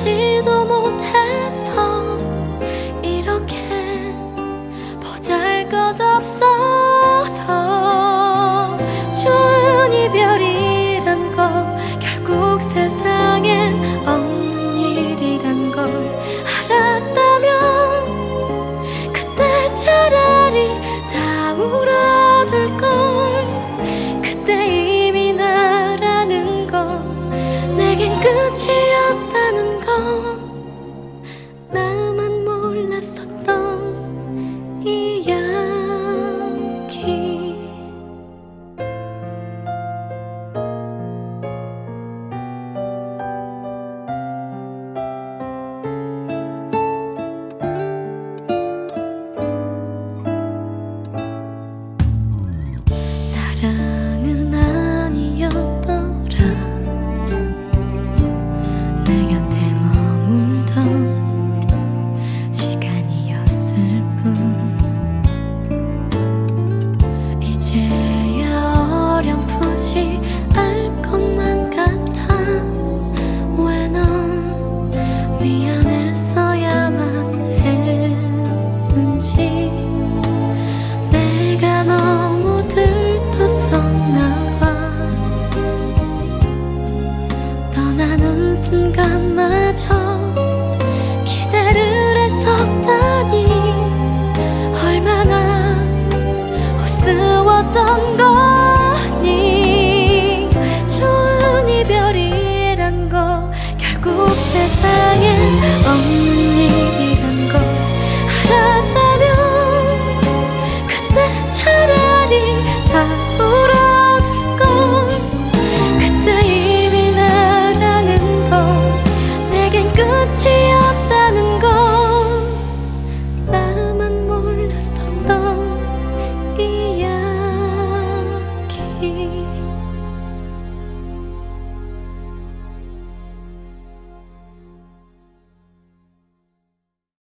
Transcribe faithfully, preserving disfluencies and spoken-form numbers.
알지도 못해서 이렇게 보잘것없어서 좋은 이별이란 거 결국 세상엔 없는 일이란 걸 알았다면 그때 차라리 다 울어둘걸. 그때 이미 나라는 거 내겐 끝이었다는 거 나만 몰랐었던 이야기. 사랑은 아니었더라. 내 곁에 머물던 시간이었을 뿐. 이제야 어렴풋이 알 것만 같아. 왜 넌 미안했어야만 했는지. 내가 너무 들떴었나봐. 떠나는 순간마저 기대를 했었다니 얼마나 우스웠던 걸.